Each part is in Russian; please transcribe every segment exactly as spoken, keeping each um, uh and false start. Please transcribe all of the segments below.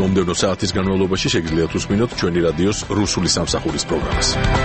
მომდევნო საათის განმავლობაში შეგიძლიათ უსმინოთ ჩვენი რადიოს რუსული სამსახურის პროგრამას.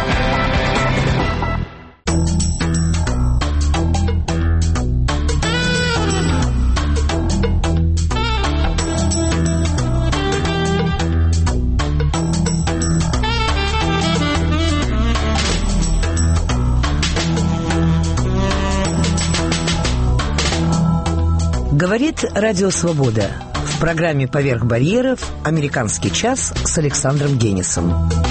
Говорит Радио Свобода. В программе «Поверх барьеров» «Американский час» с Александром Генисом.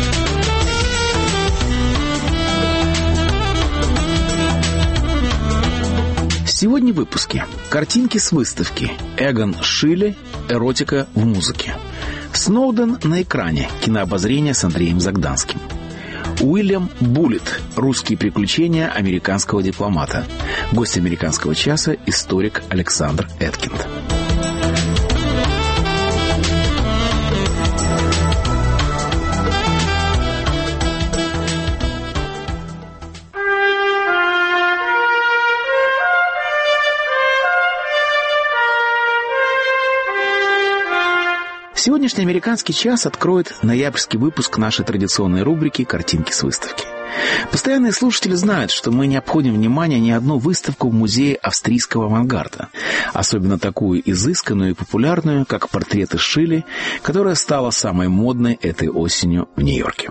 Сегодня в выпуске. Картинки с выставки. Эгон Шиле. Эротика в музыке. Сноуден на экране. Кинообозрение с Андреем Загданским. Уильям Буллит. Русские приключения американского дипломата. Гость «Американского часа» – историк Александр Эткинд. Сегодняшний «Американский час» откроет ноябрьский выпуск нашей традиционной рубрики «Картинки с выставки». Постоянные слушатели знают, что мы не обходим внимания ни одну выставку в музее австрийского авангарда, особенно такую изысканную и популярную, как портреты Шилле, которая стала самой модной этой осенью в Нью-Йорке.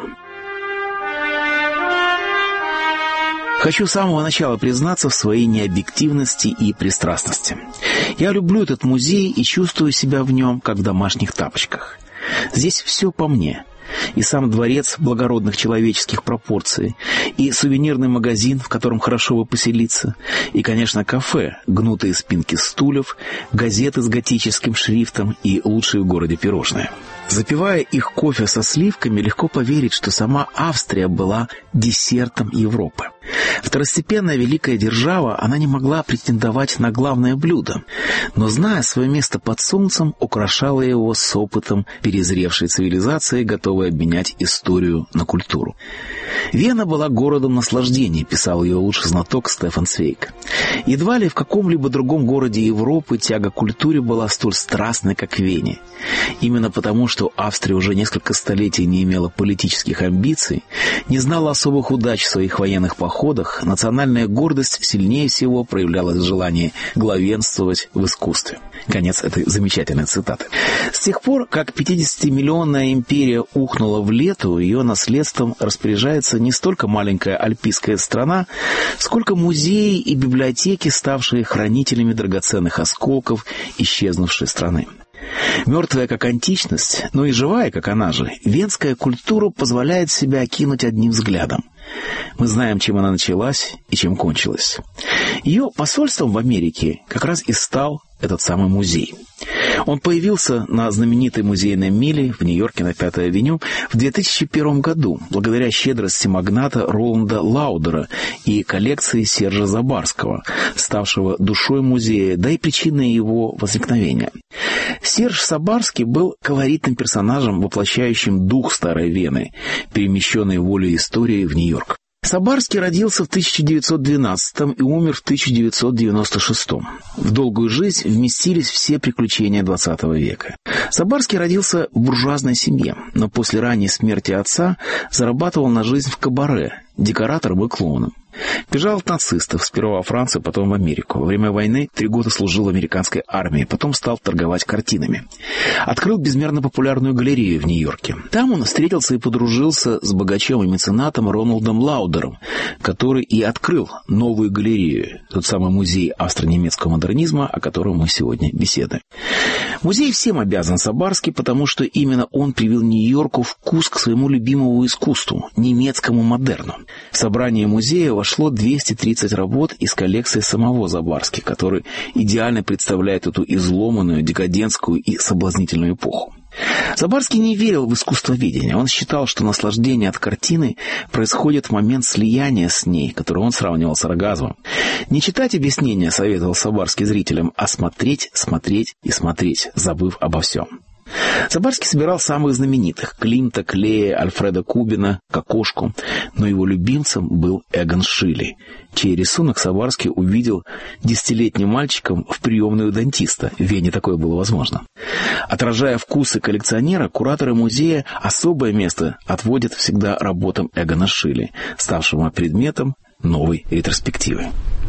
Хочу с самого начала признаться в своей необъективности и пристрастности. Я люблю этот музей и чувствую себя в нем, как в домашних тапочках. Здесь все по мне. И сам дворец благородных человеческих пропорций, и сувенирный магазин, в котором хорошо бы поселиться, и, конечно, кафе, гнутые спинки стульев, газеты с готическим шрифтом и лучшие в городе пирожные. Запивая их кофе со сливками, легко поверить, что сама Австрия была десертом Европы. Второстепенная великая держава, она не могла претендовать на главное блюдо, но, зная свое место под солнцем, украшала его с опытом перезревшей цивилизации, готовой обменять историю на культуру. Вена была городом наслаждений, писал ее лучший знаток Стефан Цвейг. Едва ли в каком-либо другом городе Европы тяга к культуре была столь страстной, как в Вене. Именно потому, что Австрия уже несколько столетий не имела политических амбиций, не знала особых удач в своих военных походах, национальная гордость сильнее всего проявлялась в желании главенствовать в искусстве. Конец этой замечательной цитаты. С тех пор, как пятидесятимиллионная империя ухнула в лету, ее наследством распоряжается не столько маленькая альпийская страна, сколько музеи и библиотеки, ставшие хранителями драгоценных осколков исчезнувшей страны. Мертвая, как античность, но и живая, как она же, венская культура позволяет себя окинуть одним взглядом. Мы знаем, чем она началась и чем кончилась. Ее посольством в Америке как раз и стал этот самый музей. Он появился на знаменитой музейной миле в Нью-Йорке на Пятой авеню в две тысячи первом году, благодаря щедрости магната Роланда Лаудера и коллекции Сержа Забарского, ставшего душой музея, да и причиной его возникновения. Серж Забарский был колоритным персонажем, воплощающим дух Старой Вены, перемещенной волей истории в Нью-Йорк. Забарский родился в тысяча девятьсот двенадцатом и умер в тысяча девятьсот девяносто шестом. В долгую жизнь вместились все приключения двадцатого века. Забарский родился в буржуазной семье, но после ранней смерти отца зарабатывал на жизнь в кабаре, декоратором и клоуном. Бежал от нацистов, сперва во Францию, потом в Америку. Во время войны три года служил в американской армии, потом стал торговать картинами. Открыл безмерно популярную галерею в Нью-Йорке. Там он встретился и подружился с богачом и меценатом Роналдом Лаудером, который и открыл новую галерею, тот самый музей австро-немецкого модернизма, о котором мы сегодня беседуем. Музей всем обязан Забарский, потому что именно он привил Нью-Йорку вкус к своему любимому искусству, немецкому модерну. В собрание музея вошло двести тридцать работ из коллекции самого Забарски, который идеально представляет эту изломанную, декадентскую и соблазнительную эпоху. Забарский не верил в искусствоведение. Он считал, что наслаждение от картины происходит в момент слияния с ней, который он сравнивал с оргазмом. Не читать объяснения, советовал Забарский зрителям, а смотреть, смотреть и смотреть, забыв обо всем. Сабарский собирал самых знаменитых – Климта, Клея, Альфреда Кубина, Кокошку, но его любимцем был Эгон Шиле, чей рисунок Сабарский увидел десятилетним мальчиком в приемной у дантиста. В Вене такое было возможно. Отражая вкусы коллекционера, кураторы музея особое место отводят всегда работам Эгона Шиле, ставшему предметом новой ретроспективы.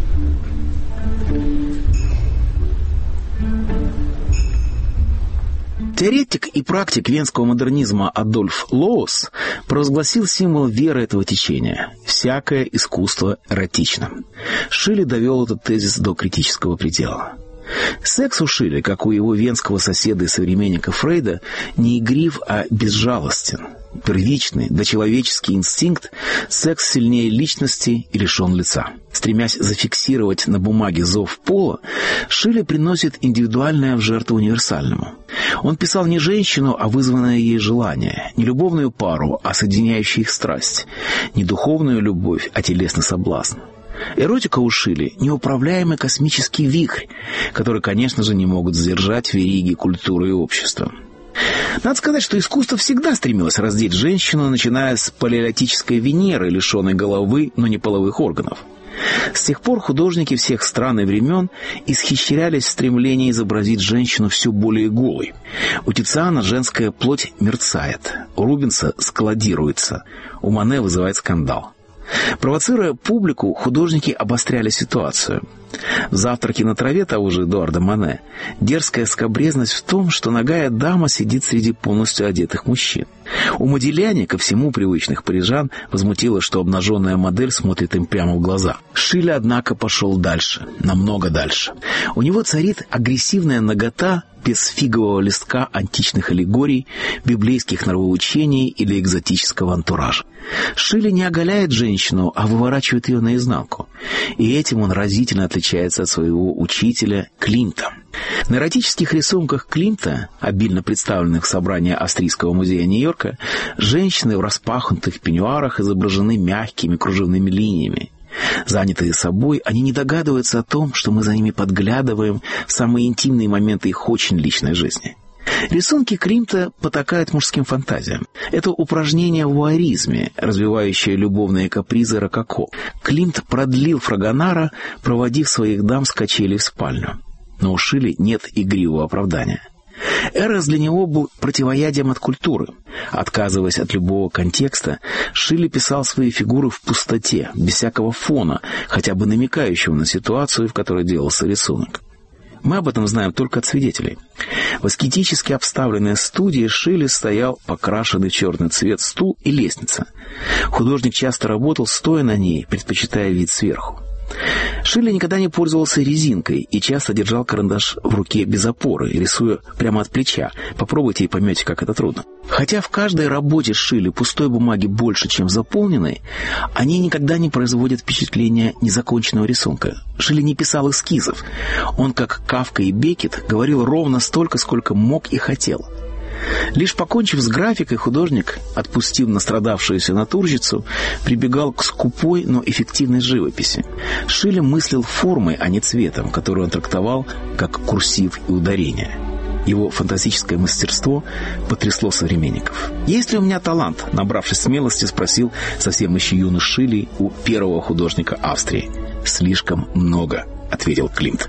Теоретик и практик венского модернизма Адольф Лоос провозгласил символ веры этого течения – «всякое искусство эротично». Шиле довел этот тезис до критического предела. Секс у Шиле, как у его венского соседа и современника Фрейда, не игрив, а безжалостен. Первичный, дочеловеческий инстинкт, секс сильнее личности и лишен лица. Стремясь зафиксировать на бумаге зов пола, Шиле приносит индивидуальное в жертву универсальному. Он писал не женщину, а вызванное ей желание, не любовную пару, а соединяющую их страсть, не духовную любовь, а телесный соблазн. Эротика у Шиле – неуправляемый космический вихрь, который, конечно же, не могут сдержать вериги культуры и общества. Надо сказать, что искусство всегда стремилось раздеть женщину, начиная с палеолитической Венеры, лишенной головы, но не половых органов. С тех пор художники всех стран и времен исхищрялись в стремлении изобразить женщину все более голой. У Тициана женская плоть мерцает, у Рубенса складируется, у Мане вызывает скандал. Провоцируя публику, художники обостряли ситуацию. В «Завтраке на траве» того же Эдуарда Мане дерзкая скабрезность в том, что нагая дама сидит среди полностью одетых мужчин. У Модильяне, ко всему привычных парижан, возмутило, что обнаженная модель смотрит им прямо в глаза. Шиле, однако, пошел дальше, намного дальше. У него царит агрессивная нагота без фигового листка античных аллегорий, библейских нравоучений или экзотического антуража. Шиле не оголяет женщину, а выворачивает ее наизнанку. И этим он разительно отличается от своего учителя Климта. На эротических рисунках Климта, обильно представленных в собрании Австрийского музея Нью-Йорка, женщины в распахнутых пеньюарах изображены мягкими кружевными линиями. Занятые собой, они не догадываются о том, что мы за ними подглядываем в самые интимные моменты их очень личной жизни. Рисунки Климта потакают мужским фантазиям. Это упражнение в вуайеризме, развивающее любовные капризы рококо. Климт продлил Фрагонара, проводив своих дам с качелей в спальню. Но у Шиле нет игривого оправдания. Эрос для него был противоядием от культуры. Отказываясь от любого контекста, Шиле писал свои фигуры в пустоте, без всякого фона, хотя бы намекающего на ситуацию, в которой делался рисунок. Мы об этом знаем только от свидетелей. В аскетически обставленной студии Шиле стоял покрашенный в черный цвет стул и лестница. Художник часто работал, стоя на ней, предпочитая вид сверху. Шиле никогда не пользовался резинкой и часто держал карандаш в руке без опоры, рисуя прямо от плеча. Попробуйте и поймете, как это трудно. Хотя в каждой работе Шиле пустой бумаги больше, чем заполненной, они никогда не производят впечатления незаконченного рисунка. Шиле не писал эскизов. Он, как Кафка и Беккет, говорил ровно столько, сколько мог и хотел. Лишь покончив с графикой, художник, отпустив настрадавшуюся натурщицу, прибегал к скупой, но эффективной живописи. Шиле мыслил формой, а не цветом, который он трактовал как курсив и ударение. Его фантастическое мастерство потрясло современников. «Есть ли у меня талант?» — набравшись смелости, спросил совсем еще юный Шиле у первого художника Австрии. «Слишком много», — ответил Климт.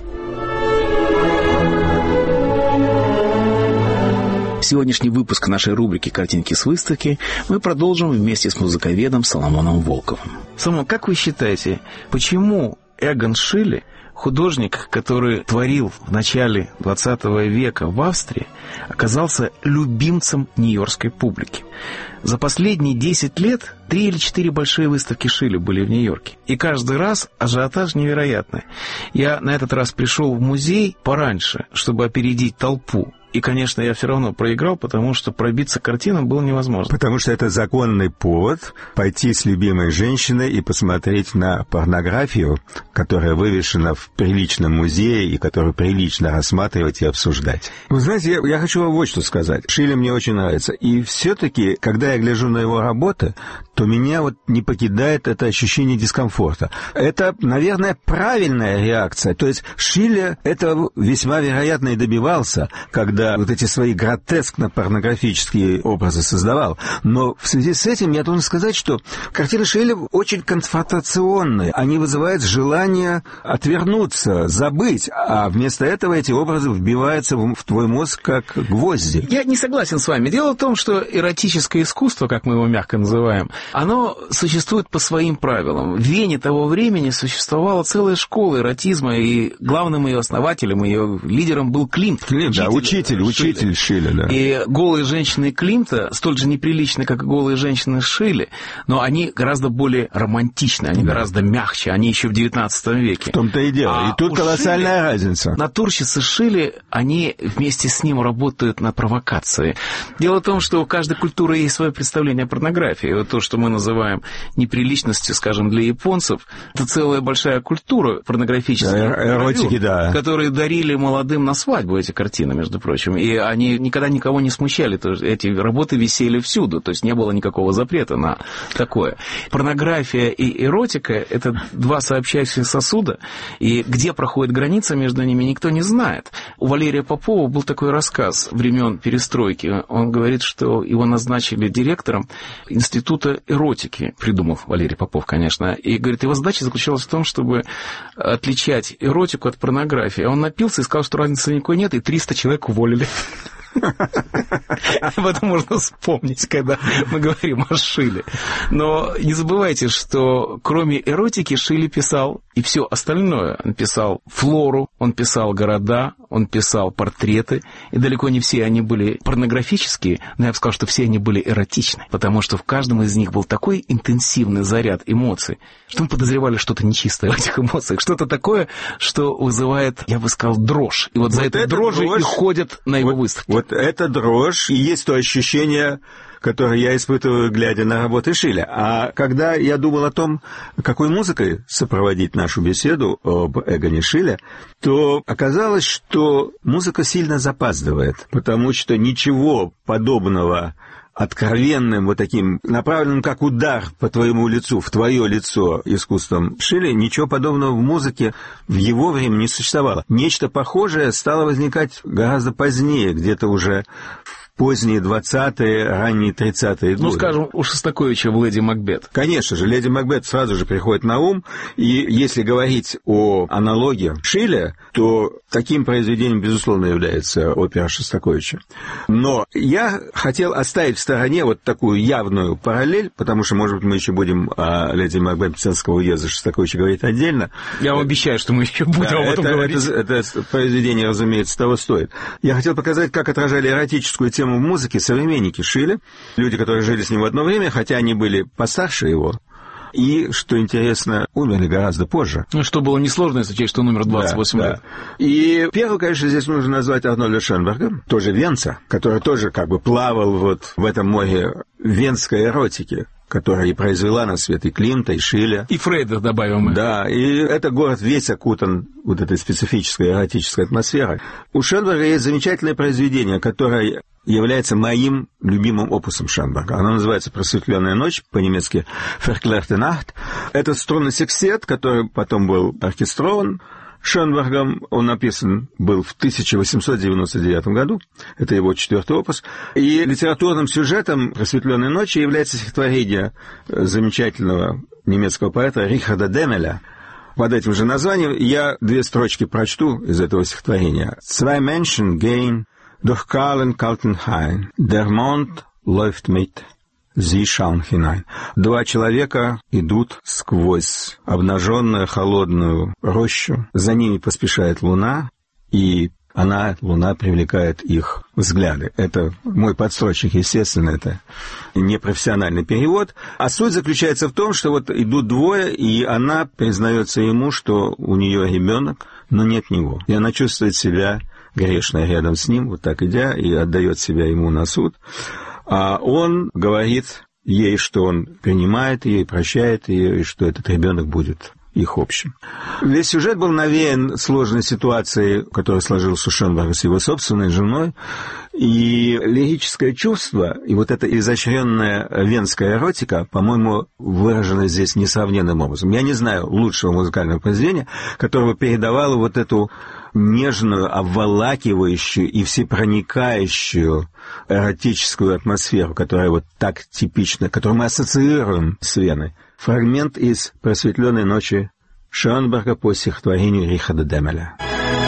Сегодняшний выпуск нашей рубрики «Картинки с выставки» мы продолжим вместе с музыковедом Соломоном Волковым. Соломон, как вы считаете, почему Эгон Шиле, художник, который творил в начале двадцатого века в Австрии, оказался любимцем нью-йоркской публики? За последние десять лет три или четыре большие выставки Шиле были в Нью-Йорке. И каждый раз ажиотаж невероятный. Я на этот раз пришел в музей пораньше, чтобы опередить толпу. И, конечно, я все равно проиграл, потому что пробиться к картинам было невозможно. Потому что это законный повод пойти с любимой женщиной и посмотреть на порнографию, которая вывешена в приличном музее и которую прилично рассматривать и обсуждать. Вы знаете, я, я хочу вам вот что сказать. Шиле мне очень нравится. И все-таки, когда я гляжу на его работы, то меня вот не покидает это ощущение дискомфорта. Это, наверное, правильная реакция. То есть Шиле этого весьма вероятно и добивался, когда Шиллер вот эти свои гротескно-порнографические образы создавал. Но в связи с этим я должен сказать, что картины Шиллера очень конфронтационные. Они вызывают желание отвернуться, забыть, а вместо этого эти образы вбиваются в твой мозг как гвозди. Я не согласен с вами. Дело в том, что эротическое искусство, как мы его мягко называем, оно существует по своим правилам. В Вене того времени существовала целая школа эротизма, и главным ее основателем, ее лидером был Климт. Климт, да, учитель, учитель Шилле, да. И голые женщины Климта столь же неприличны, как и голые женщины Шилле, но они гораздо более романтичны, они да. гораздо мягче, они еще в девятнадцатом веке. В том-то и дело. А и тут колоссальная Шилле, разница. Натурщицы Шилле, они вместе с ним работают на провокации. Дело в том, что у каждой культуры есть свое представление о порнографии. Вот то, что мы называем неприличностью, скажем, для японцев, это целая большая культура порнографическая, да, эротики, да. которые дарили молодым на свадьбу эти картины, между прочим. И они никогда никого не смущали. То есть эти работы висели всюду, то есть не было никакого запрета на такое. Порнография и эротика – это два сообщающихся сосуда, и где проходит граница между ними, никто не знает. У Валерия Попова был такой рассказ времен перестройки. Он говорит, что его назначили директором Института эротики, придумал Валерий Попов, конечно, и, говорит, его задача заключалась в том, чтобы отличать эротику от порнографии. Он напился и сказал, что разницы никакой нет, и триста человек уволили. Об этом можно вспомнить, когда мы говорим о Шилле. Но не забывайте, что кроме эротики Шилле писал и все остальное. Он писал флору, он писал города, он писал портреты. И далеко не все они были порнографические, но я бы сказал, что все они были эротичны. Потому что в каждом из них был такой интенсивный заряд эмоций, что мы подозревали что-то нечистое в этих эмоциях. Что-то такое, что вызывает, я бы сказал, дрожь. И вот, вот за этой дрожью дрожь... и ходят на его вот, выставки. Вот это дрожь, и есть то ощущение, которое я испытываю, глядя на работы Шилля. А когда я думал о том, какой музыкой сопроводить нашу беседу об Эгоне Шилле, то оказалось, что музыка сильно запаздывает, потому что ничего подобного откровенным, вот таким, направленным как удар по твоему лицу, в твое лицо искусством Шилля, ничего подобного в музыке в его время не существовало. Нечто похожее стало возникать гораздо позднее, где-то уже в поздние двадцатые, ранние тридцатые годы. Ну, скажем, у Шостаковича в «Леди Макбет». Конечно же, «Леди Макбет» сразу же приходит на ум, и если говорить о аналогии Шилля, то таким произведением, безусловно, является опера Шостаковича. Но я хотел оставить в стороне вот такую явную параллель, потому что, может быть, мы еще будем о «Леди Макбет» Петербургского уезда Шостаковича говорить отдельно. Я вам обещаю, что мы еще будем да, об этом это, говорить. Это, это произведение, разумеется, того стоит. Я хотел показать, как отражали эротическую тему в музыке современники Шилля, люди, которые жили с ним в одно время, хотя они были постарше его, и, что интересно, умерли гораздо позже. Ну, что было несложно, если учесть, что он умер двадцать восемь да, лет. Да. И первый, конечно, здесь нужно назвать Арнольда Шенберга, тоже венца, который тоже как бы плавал вот в этом море венской эротики, которая и произвела на свет и Климта, и Шилля. И Фрейда добавим мы. Да, и этот город весь окутан вот этой специфической эротической атмосферой. У Шенберга есть замечательное произведение, которое является моим любимым опусом Шенберга. Оно называется «Просветленная ночь», по-немецки «Verklärte Nacht». Это струнный секстет, который потом был оркестрован Шенбергом. Он написан был в тысяча восемьсот девяносто девятом году. Это его четвертый опус. И литературным сюжетом «Просветленной ночи» является стихотворение замечательного немецкого поэта Рихарда Демеля. Под этим же названием я две строчки прочту из этого стихотворения. «Zwei Menschen gehen durch kahlen, kalten Hain. Der Mond läuft mit, sie schauen hinein». Два человека идут сквозь обнаженную холодную рощу. За ними поспешает луна, и она, луна, привлекает их взгляды. Это мой подстрочник, естественно, это непрофессиональный перевод. А суть заключается в том, что вот идут двое, и она признается ему, что у нее ребенок, но нет него. И она чувствует себя грешная рядом с ним, вот так идя, и отдает себя ему на суд. А он говорит ей, что он принимает ее и прощает ее, и что этот ребенок будет их общим. Весь сюжет был навеян сложной ситуацией, которая сложилась у Шенберга с его собственной женой, и лирическое чувство, и вот эта изощренная венская эротика, по-моему, выражена здесь несравненным образом. Я не знаю лучшего музыкального произведения, которое передавало вот эту нежную, обволакивающую и всепроникающую эротическую атмосферу, которая вот так типична, которую мы ассоциируем с Веной. Фрагмент из «Просветленной ночи» Шонберга по стихотворению Рихарда Демеля.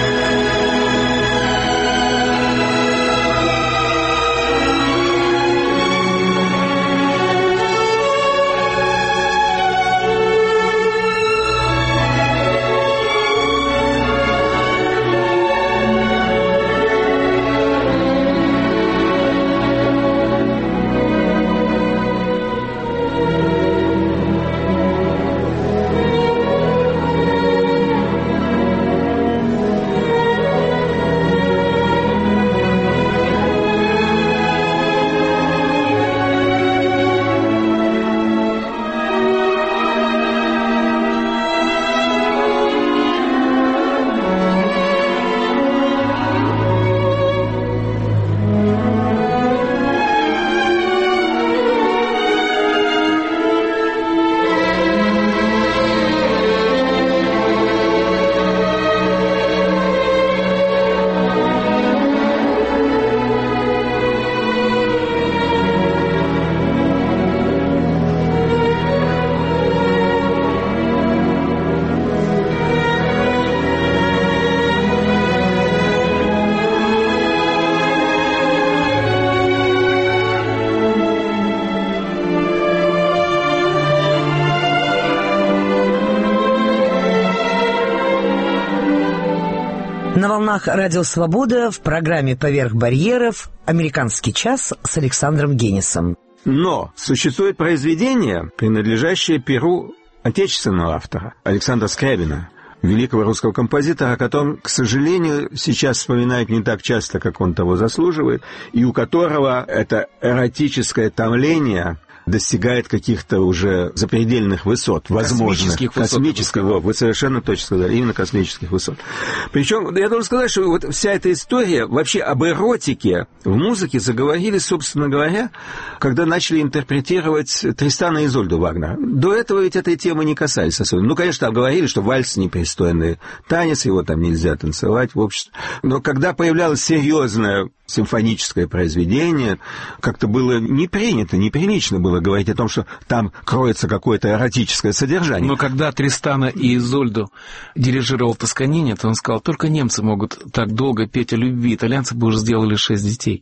На волнах Радио Свобода в программе «Поверх барьеров» «Американский час» с Александром Генисом. Но существует произведение, принадлежащее перу отечественного автора Александра Скрябина, великого русского композитора, о котором, к сожалению, сейчас вспоминают не так часто, как он того заслуживает, и у которого это эротическое томление достигает каких-то уже запредельных высот, возможных. Космических высот. Космических, вот, вы совершенно точно сказали, именно космических высот. Причем, я должен сказать, что вот вся эта история вообще об эротике в музыке заговорили, собственно говоря, когда начали интерпретировать Тристана и Изольду Вагнера. До этого ведь этой темы не касались особенно. Ну, конечно, там говорили, что вальс непристойный танец, его там нельзя танцевать в обществе. Но когда появлялось серьезное симфоническое произведение, как-то было не принято, неприлично было говорить о том, что там кроется какое-то эротическое содержание. Но когда Тристана и Изольду дирижировал Тосканини, то он сказал, только немцы могут так долго петь о любви, итальянцы бы уже сделали шесть детей.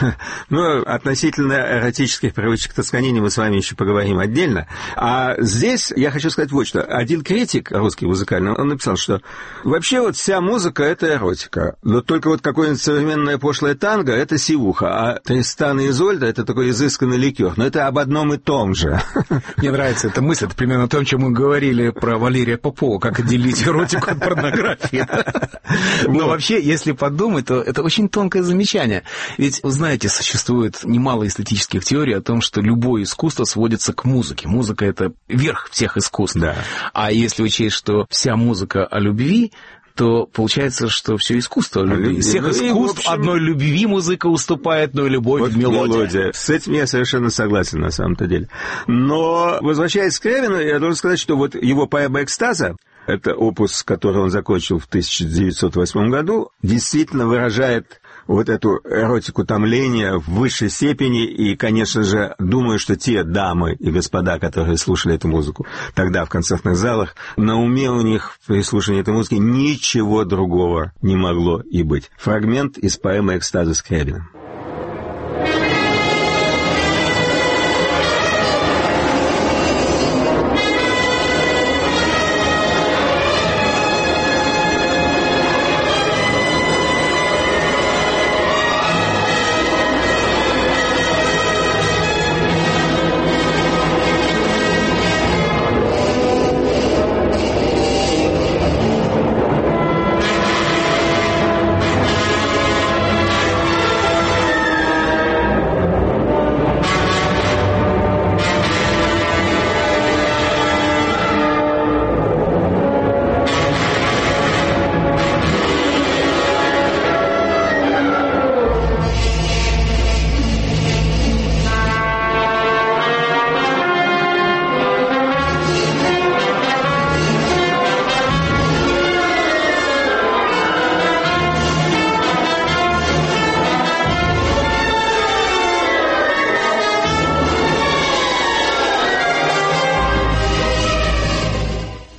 Ну, относительно эротических привычек Тосканини мы с вами еще поговорим отдельно. А здесь я хочу сказать вот что. Один критик русский музыкальный, он написал, что вообще вот вся музыка — это эротика. Но только вот какое-нибудь современное пошлое танго — это сивуха, а Тристан и Изольда — это такой изысканный ликер. Но это об одном и том же. Мне нравится эта мысль, это примерно то, о чем мы говорили про Валерия Попова, как отделить эротику от порнографии. Но вообще, если подумать, то это очень тонкое замечание. Ведь, вы знаете, существует немало эстетических теорий о том, что любое искусство сводится к музыке. Музыка — это верх всех искусств. Да. А если учесть, что вся музыка о любви, то получается, что все искусство любви. Из всех искусств общем... одной любви музыка уступает, но и любовь вот мелодия. мелодия. С этим я совершенно согласен, на самом-то деле. Но, возвращаясь к Скрябину, я должен сказать, что вот его поэма «Экстаза», это опус, который он закончил в тысяча девятьсот восьмом году, действительно выражает вот эту эротику томления в высшей степени, и, конечно же, думаю, что те дамы и господа, которые слушали эту музыку тогда в концертных залах, на уме у них при слушании этой музыки ничего другого не могло и быть. Фрагмент из поэмы «Экстаза» Скрябина.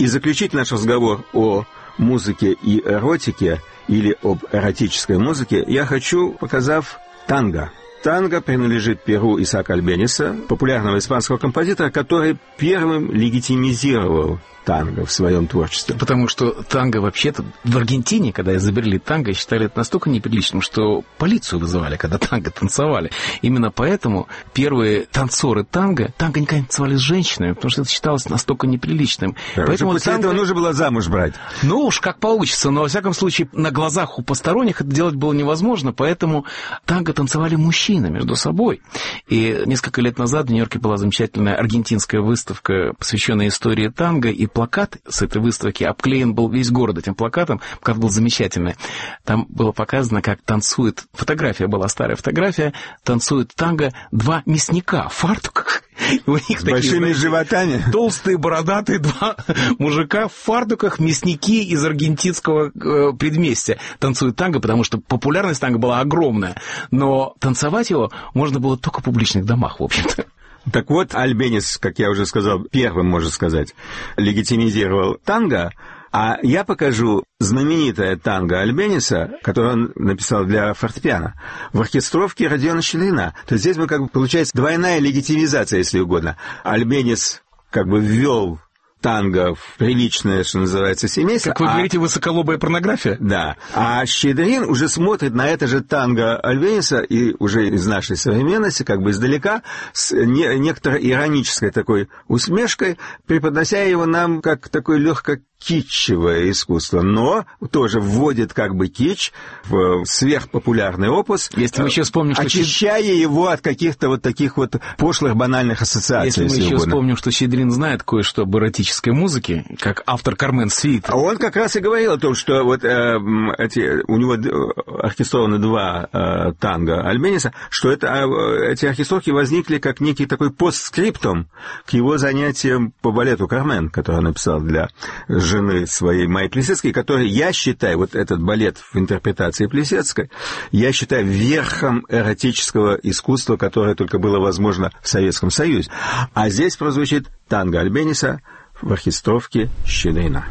И заключить наш разговор о музыке и эротике или об эротической музыке я хочу, показав танго. Танго принадлежит перу Исаака Альбениса, популярного испанского композитора, который первым легитимизировал танго в своем творчестве. Потому что танго вообще-то в Аргентине, когда изобрели танго, считали это настолько неприличным, что полицию вызывали, когда танго танцевали. Именно поэтому первые танцоры танго, танго никогда не танцевали с женщинами, потому что это считалось настолько неприличным. Да, поэтому после танго... этого нужно было замуж брать. Ну уж как получится, но во всяком случае на глазах у посторонних это делать было невозможно, поэтому танго танцевали мужчины между собой. И несколько лет назад в Нью-Йорке была замечательная аргентинская выставка, посвященная истории танго, и плакат с этой выставки обклеен был весь город этим плакатом. Плакат был замечательный. Там было показано, как танцует... Фотография была, старая фотография. Танцует танго два мясника в фартуках. У них с такие, большими знаете, животами. Толстые, бородатые два мужика в фартуках, мясники из аргентинского э, предместья. Танцуют танго, потому что популярность танго была огромная. Но танцевать его можно было только в публичных домах, в общем-то. Так вот, Альбенис, как я уже сказал, первым, можно сказать, легитимизировал танго, а я покажу знаменитое танго Альбениса, которое он написал для фортепиано, в оркестровке Родиона Щедрина. То есть здесь мы, как бы, получается двойная легитимизация, если угодно. Альбенис как бы ввел танго в приличное, что называется, семейство. Как вы а... говорите, высоколобая порнография? Да. А Щедрин уже смотрит на это же танго Альбениса, и уже из нашей современности, как бы издалека, с не... некоторой иронической такой усмешкой, преподнося его нам как такое легко китчевое искусство, но тоже вводит как бы китч в сверхпопулярный опус, если мы еще вспомним, что очищая Щед... его от каких-то вот таких вот пошлых банальных ассоциаций. Если, если мы еще угодно. Вспомним, что Щедрин знает кое-что об эротической музыке, как автор Кармен Свит. А он как раз и говорил о том, что вот э, эти, у него оркестрованы два э, танго Альбениса, что это, э, эти оркестровки возникли как некий такой постскриптум к его занятиям по балету «Кармен», который он написал для жены своей Майи Плисецкой, который, я считаю, вот этот балет в интерпретации Плисецкой, я считаю верхом эротического искусства, которое только было возможно в Советском Союзе. А здесь прозвучит танго Альбениса в оркестровке Щедрина.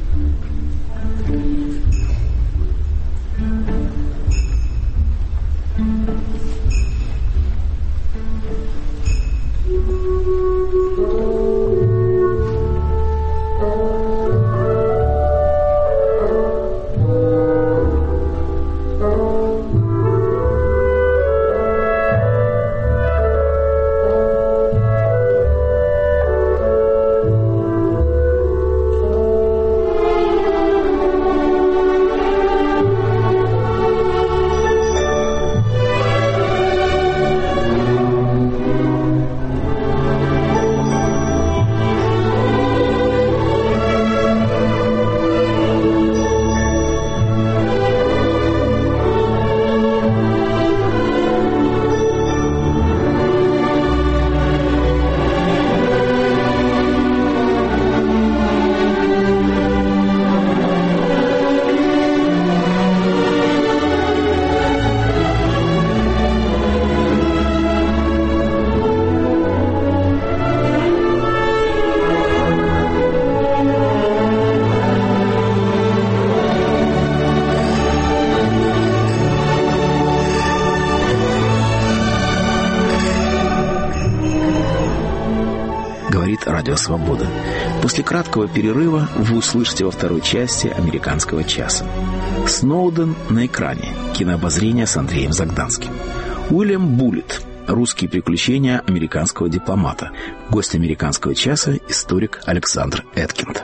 Радио Свобода. После краткого перерыва вы услышите во второй части «Американского часа». Сноуден на экране. Кинообозрение с Андреем Загданским. Уильям Буллит. Русские приключения американского дипломата. Гость «Американского часа» – историк Александр Эткинд.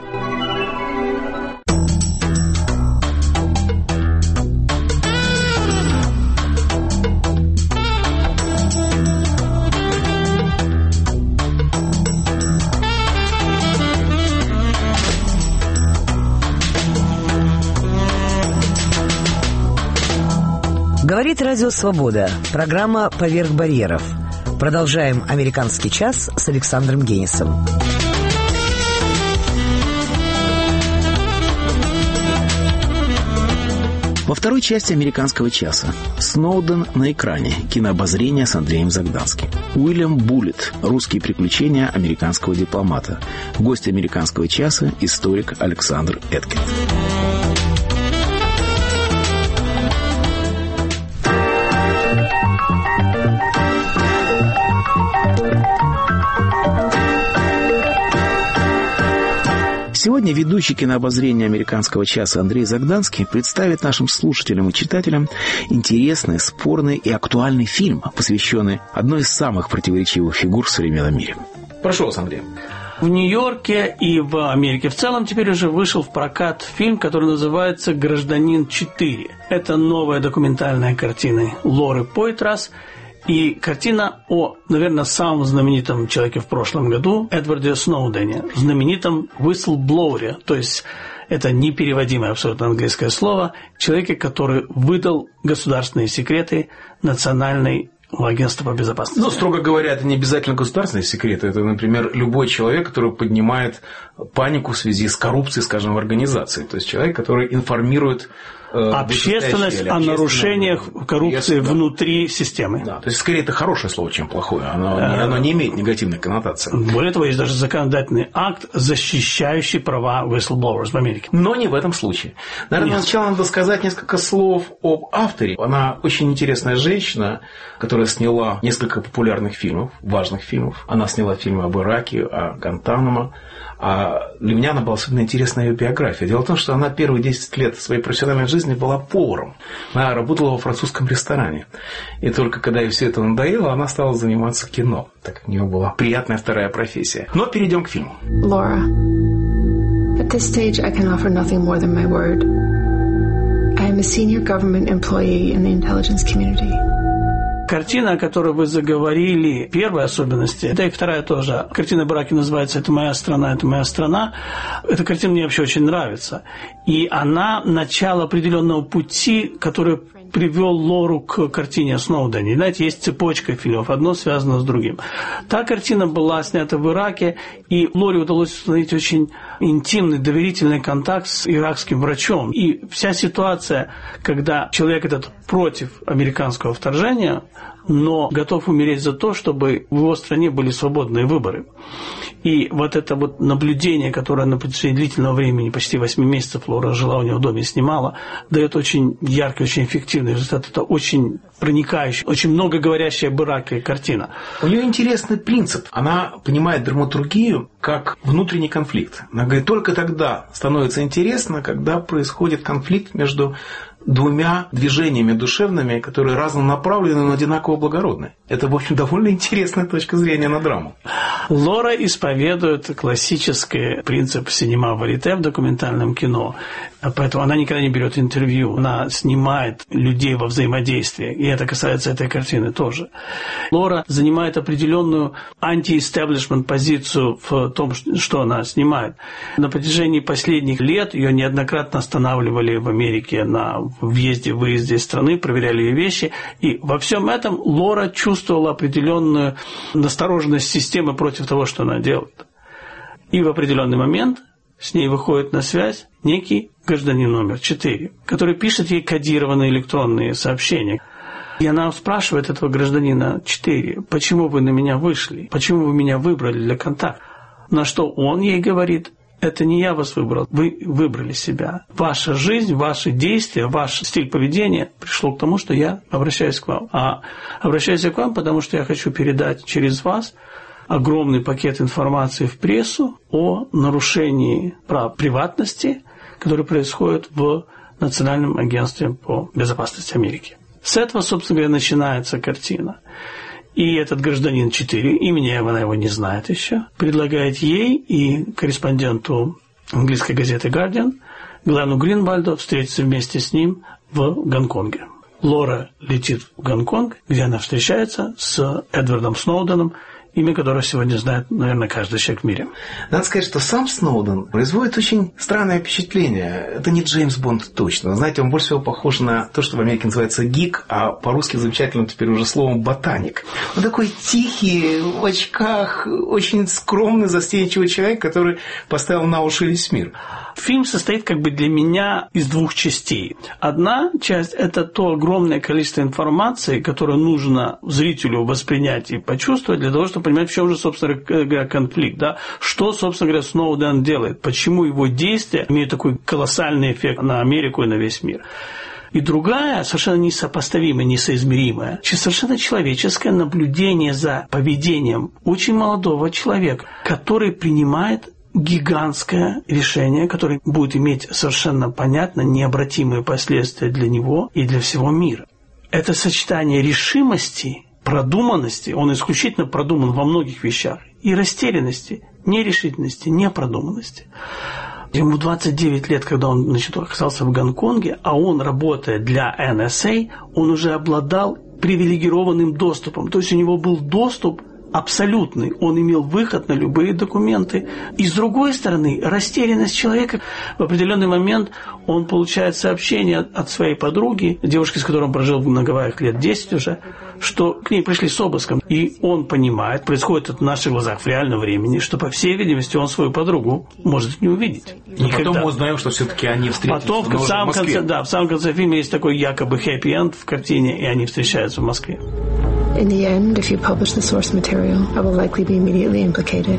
Говорит Радио Свобода. Программа «Поверх барьеров». Продолжаем «Американский час» с Александром Генисом. Во второй части «Американского часа» Сноуден на экране. Кинообозрение с Андреем Загданским. Уильям Буллит. Русские приключения американского дипломата. Гость «Американского часа» – историк Александр Эткинд. Сегодня ведущий кинообозрения «Американского часа» Андрей Загданский представит нашим слушателям и читателям интересный, спорный и актуальный фильм, посвященный одной из самых противоречивых фигур в современном мире. Прошу вас, Андрей. В Нью-Йорке и в Америке в целом теперь уже вышел в прокат фильм, который называется «Гражданин четыре». Это новая документальная картина Лоры Пойтрас. И картина о, наверное, самом знаменитом человеке в прошлом году, Эдварде Сноудене, знаменитом whistleblower, то есть это непереводимое абсолютно английское слово, человеке, который выдал государственные секреты национальной агентства по безопасности. Ну, строго говоря, это не обязательно государственные секреты. Это, например, любой человек, который поднимает панику в связи с коррупцией, скажем, в организации. То есть человек, который информирует общественность о нарушениях коррупции да. внутри системы. Да, то есть, скорее, это хорошее слово, чем плохое. Оно, а, оно не имеет негативной коннотации. Более того, есть даже законодательный акт, защищающий права whistleblowers в Америке. Но не в этом случае. Наверное, Нет. сначала надо сказать несколько слов об авторе. Она очень интересная женщина, которая сняла несколько популярных фильмов, важных фильмов. Она сняла фильмы об Ираке, о Гуантанамо. А для меня она была особенно интересная ее биография. Дело в том, что она первые десять лет своей профессиональной жизни была поваром. Она работала во французском ресторане. И только когда ей все это надоело, она стала заниматься кино. Так как у нее была приятная вторая профессия. Но перейдем к фильму. Laura, at this stage I can offer nothing more than my word. I am a senior government employee in the intelligence community. Картина, о которой вы заговорили, первая особенность, да и вторая тоже. Картина Браки называется «Это моя страна, это моя страна». Эта картина мне вообще очень нравится. И она начало определенного пути, который привел Лору к картине о Сноудене. Знаете, есть цепочка фильмов, одно связано с другим. Та картина была снята в Ираке, и Лоре удалось установить очень интимный, доверительный контакт с иракским врачом. И вся ситуация, когда человек этот против американского вторжения, но готов умереть за то, чтобы в его стране были свободные выборы. И вот это вот наблюдение, которое на протяжении длительного времени, почти восьми месяцев, Лора жила у него в доме и снимала, дает очень яркий, очень эффективный результат. Это очень проникающая, очень много говорящая об Ираке картина. У нее интересный принцип. Она понимает драматургию как внутренний конфликт. Она говорит, только тогда становится интересно, когда происходит конфликт между двумя движениями душевными, которые разнонаправлены, но одинаково благородны. Это, в общем, довольно интересная точка зрения на драму. Лора исповедует классический принцип синема варите в документальном кино. Поэтому она никогда не берет интервью. Она снимает людей во взаимодействии. И это касается этой картины тоже. Лора занимает определенную анти-истеблишмент позицию в том, что она снимает. На протяжении последних лет ее неоднократно останавливали в Америке на въезде-выезде из страны, проверяли ее вещи. И во всем этом Лора чувствовала определенную настороженность системы против того, что она делает. И в определенный момент с ней выходит на связь некий гражданин номер четыре, который пишет ей кодированные электронные сообщения. И она спрашивает этого гражданина четыре, почему вы на меня вышли, почему вы меня выбрали для контакта. На что он ей говорит, это не я вас выбрал, вы выбрали себя. Ваша жизнь, ваши действия, ваш стиль поведения пришло к тому, что я обращаюсь к вам. А обращаюсь к вам, потому что я хочу передать через вас огромный пакет информации в прессу о нарушении прав приватности, которое происходит в Национальном агентстве по безопасности Америки. С этого, собственно говоря, начинается картина. И этот гражданин четыре, имени она его не знает еще, предлагает ей и корреспонденту английской газеты «Гардиан» Гленну Гринвальду встретиться вместе с ним в Гонконге. Лора летит в Гонконг, где она встречается с Эдвардом Сноуденом имя которого сегодня знает, наверное, каждый человек в мире. Надо сказать, что сам Сноуден производит очень странное впечатление. Это не Джеймс Бонд точно. Знаете, он больше всего похож на то, что в Америке называется гик, а по-русски замечательным теперь уже словом ботаник. Он такой тихий, в очках, очень скромный, застенчивый человек, который поставил на уши весь мир. Фильм состоит как бы для меня из двух частей. Одна часть – это то огромное количество информации, которое нужно зрителю воспринять и почувствовать для того, чтобы понимать, в чем же, собственно говоря, конфликт. Да? Что, собственно говоря, Сноуден делает, почему его действия имеют такой колоссальный эффект на Америку и на весь мир. И другая, совершенно несопоставимая, несоизмеримая, совершенно человеческое наблюдение за поведением очень молодого человека, который принимает гигантское решение, которое будет иметь совершенно понятно необратимые последствия для него и для всего мира. Это сочетание решимости, продуманности, он исключительно продуман во многих вещах, и растерянности, нерешительности, непродуманности. Ему двадцать девять лет, когда он, значит, оказался в Гонконге, а он, работая для эн эс эй, он уже обладал привилегированным доступом. То есть у него был доступ абсолютный, он имел выход на любые документы. И с другой стороны, растерянность человека. В определенный момент он получает сообщение от своей подруги, девушки, с которой он прожил на Гавайях лет десять уже, что к ней пришли с обыском. И он понимает, происходит это в наших глазах в реальном времени, что, по всей видимости, он свою подругу может не увидеть. Но потом мы узнаем, что все-таки они встретились. Потом в, в самом конце, да, в самом конце фильма есть такой якобы хэппи-энд в картине, и они встречаются в Москве. In the end, if you publish the source material, I will likely be immediately implicated.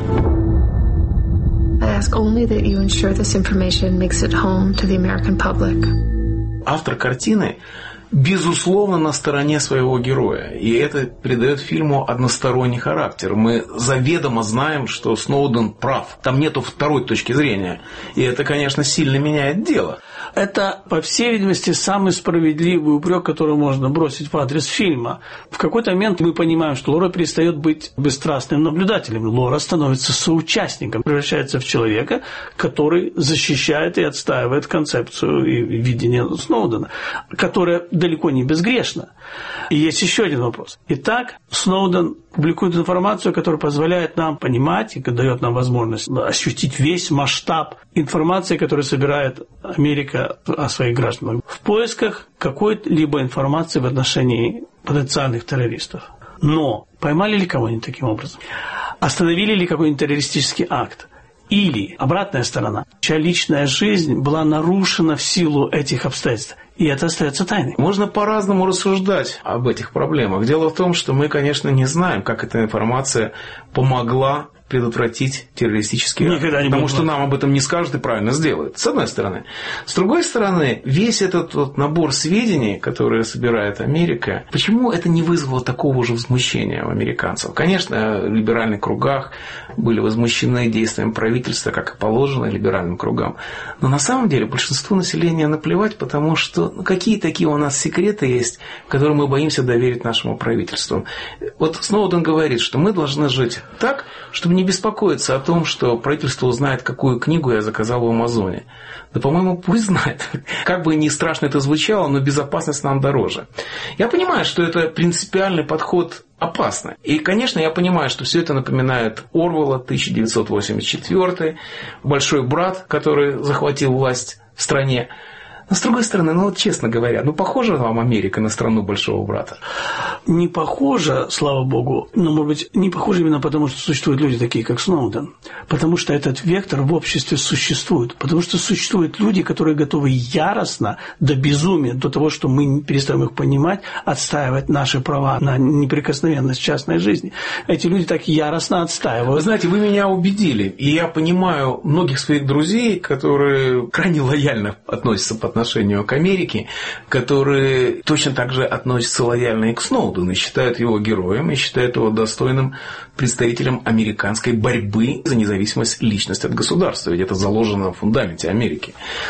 I ask only that you ensure this information makes it home to the American public. Автор картины, безусловно, на стороне своего героя. И это придает фильму односторонний характер. Мы заведомо знаем, что Сноуден прав. Там нету второй точки зрения. И это, конечно, сильно меняет дело. Это, по всей видимости, самый справедливый упрек, который можно бросить в адрес фильма. В какой-то момент мы понимаем, что Лора перестает быть бесстрастным наблюдателем. Лора становится соучастником, превращается в человека, который защищает и отстаивает концепцию и видение Сноудена, которая далеко не безгрешна. И есть еще один вопрос. Итак, Сноуден публикует информацию, которая позволяет нам понимать и дает нам возможность ощутить весь масштаб информации, которую собирает Америка о своих гражданах в поисках какой-либо информации в отношении потенциальных террористов. Но поймали ли кого-нибудь таким образом? Остановили ли какой-нибудь террористический акт? Или, обратная сторона, чья личная жизнь была нарушена в силу этих обстоятельств, и это остается тайной. Можно по-разному рассуждать об этих проблемах. Дело в том, что мы, конечно, не знаем, как эта информация помогла предотвратить террористические акты, потому что нам об этом не скажут и правильно сделают, с одной стороны. С другой стороны, весь этот вот набор сведений, которые собирает Америка, почему это не вызвало такого же возмущения у американцев? Конечно, в либеральных кругах были возмущены действием правительства, как и положено либеральным кругам. Но на самом деле большинству населения наплевать, потому что ну, какие такие у нас секреты есть, которые мы боимся доверить нашему правительству. Вот Сноуден говорит, что мы должны жить так, чтобы не беспокоиться о том, что правительство узнает, какую книгу я заказал в Амазоне. Да, по-моему, пусть знает. Как бы ни страшно это звучало, но безопасность нам дороже. Я понимаю, что это принципиальный подход опасно. И, конечно, я понимаю, что все это напоминает Орвелла, тысяча девятьсот восемьдесят четвёртый, большой брат, который захватил власть в стране. Но, с другой стороны, ну вот честно говоря, ну похожа вам Америка на страну большого брата? Не похожа, слава богу, но, может быть, не похожа именно потому, что существуют люди такие, как Сноуден. Потому что этот вектор в обществе существует. Потому что существуют люди, которые готовы яростно, до безумия, до того, что мы перестаем их понимать, отстаивать наши права на неприкосновенность частной жизни. Эти люди так яростно отстаивают. Вы знаете, вы меня убедили. И я понимаю многих своих друзей, которые крайне лояльно относятся по отношению к Америке, которые точно так же относятся лояльно и к Сноудену, и считают его героем, и считают его достойным представителем американской борьбы за независимость личности от государства. Ведь это заложено в фундаменте Америки.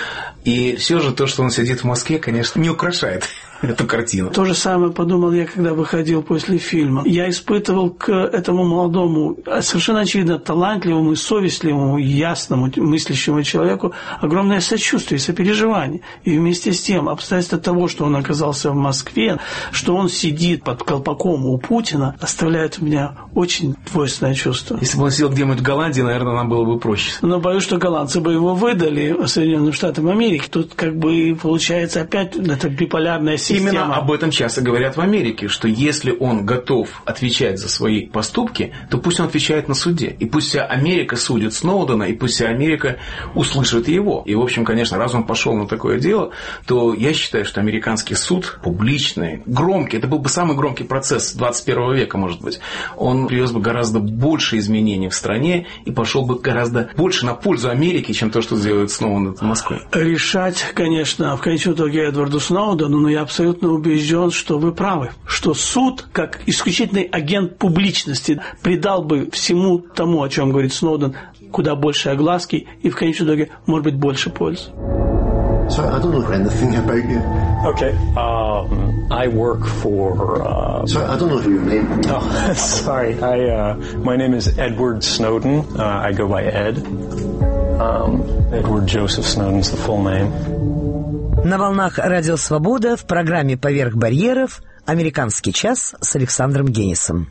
И все же то, что он сидит в Москве, конечно, не украшает эту картину. То же самое подумал я, когда выходил после фильма. Я испытывал к этому молодому, совершенно очевидно талантливому и совестливому, ясному, мыслящему человеку огромное сочувствие и сопереживание. И вместе с тем обстоятельства того, что он оказался в Москве, что он сидит под колпаком у Путина, оставляет у меня очень двойственное чувство. Если бы он сидел где-нибудь в Голландии, наверное, нам было бы проще. Но боюсь, что голландцы бы его выдали Соединенным Штатам Америки. Тут как бы получается опять эта биполярная система. Именно об этом часто говорят в Америке, что если он готов отвечать за свои поступки, то пусть он отвечает на суде. И пусть вся Америка судит Сноудена, и пусть вся Америка услышит его. И, в общем, конечно, раз он пошел на такое дело, то я считаю, что американский суд публичный, громкий, это был бы самый громкий процесс двадцать первого века, может быть, он привез бы гораздо больше изменений в стране и пошел бы гораздо больше на пользу Америки, чем то, что сделает Сноуден в Москве. Решать, конечно, в конечном итоге Эдварду Сноудену, но я абсолютно убежден, что вы правы, что суд, как исключительный агент публичности, придал бы всему тому, о чем говорит Сноуден, куда больше огласки и в конечном итоге, может быть, больше пользы. Sorry, I don't know anything about you. Okay. Um, I work for... Uh, Sorry, I don't know your name. Oh, sorry. I, uh, my name is Edward Snowden. Uh, I go by Ed. Um, Edward Joseph Snowden's the full name. На волнах Радио Свобода в программе «Поверх барьеров» «Американский час» с Александром Генисом.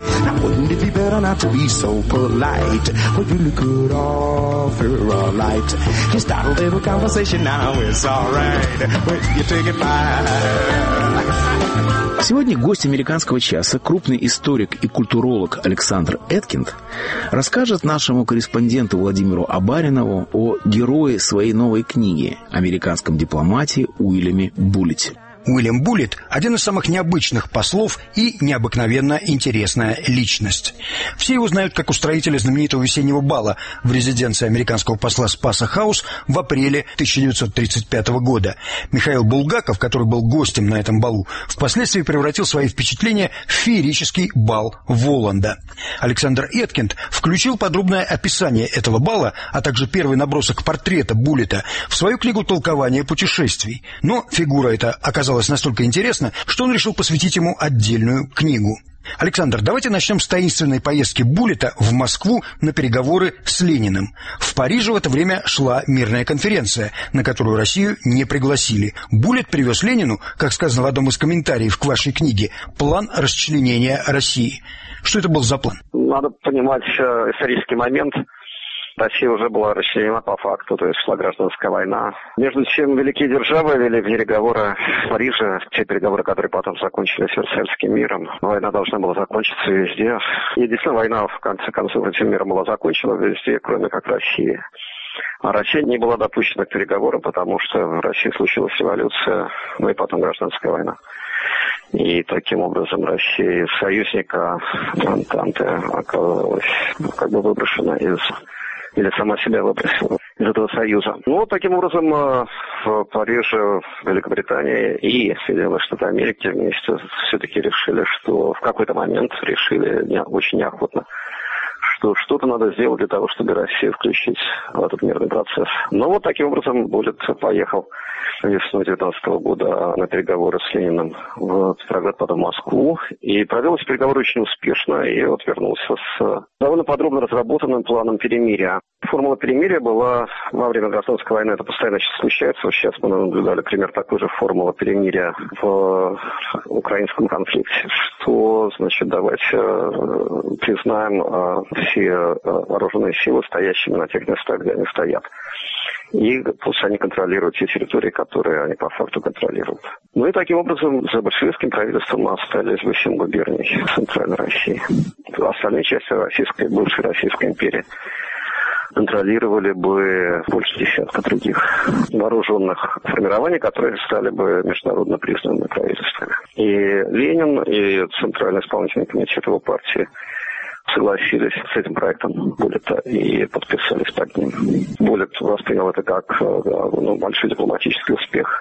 Сегодня гость «Американского часа», крупный историк и культуролог Александр Эткинд, расскажет нашему корреспонденту Владимиру Абаринову о герое своей новой книги, американском дипломате Уильяме Буллите. Уильям Буллит – один из самых необычных послов и необыкновенно интересная личность. Все его знают как устроителя знаменитого весеннего бала в резиденции американского посла Спаса Хаус в апреле тысяча девятьсот тридцать пятого года. Михаил Булгаков, который был гостем на этом балу, впоследствии превратил свои впечатления в феерический бал Воланда. Александр Эткинд включил подробное описание этого бала, а также первый набросок портрета Буллита в свою книгу «Толкование путешествий». Но фигура эта оказалась настолько интересна, что он решил посвятить ему отдельную книгу. Александр, давайте начнем с таинственной поездки Буллита в Москву на переговоры с Лениным. В Париже в это время шла мирная конференция, на которую Россию не пригласили. Буллит привез Ленину, как сказано в одном из комментариев к вашей книге, план расчленения России. Что это был за план? Надо понимать исторический момент. Россия уже была расчленена по факту, то есть шла гражданская война. Между чем великие державы вели переговоры в Париже, те переговоры, которые потом закончились Версальским миром. Война должна была закончиться везде. И действительно, война в конце концов этим миром была закончена везде, кроме как России. А Россия не была допущена к переговорам, потому что в России случилась революция, ну и потом гражданская война. И таким образом Россия из союзника Антанты оказалась как бы выброшена из... или сама себя выбросила из этого союза. Ну, вот таким образом в Париже, в Великобритании и Соединенные Штаты Америки вместе все-таки решили, что в какой-то момент решили не, очень неохотно, что что-то надо сделать для того, чтобы Россию включить в этот мирный процесс. Но вот таким образом Буллит поехал весной девятнадцатого года на переговоры с Лениным в Петроград, потом в Москву, и провел эти переговоры очень успешно, и вот вернулся с довольно подробно разработанным планом перемирия. Формула перемирия была во время гражданской войны, это постоянно сейчас случается, вот сейчас мы наблюдали пример такой же формулы перемирия в украинском конфликте, что, значит, давайте признаем все вооруженные силы стоящими на тех местах, где они стоят. И пусть они контролируют те территории, которые они по факту контролируют. Ну и таким образом за большевистским правительством остались бы семь губерний Центральной России. Остальные части российской, бывшей Российской империи контролировали бы больше десятка других вооруженных формирований, которые стали бы международно признанными правительствами. И Ленин, и Центральный исполнительный комитет его партии согласились с этим проектом Буллита и подписались под ним. Буллит воспринял это как ну, большой дипломатический успех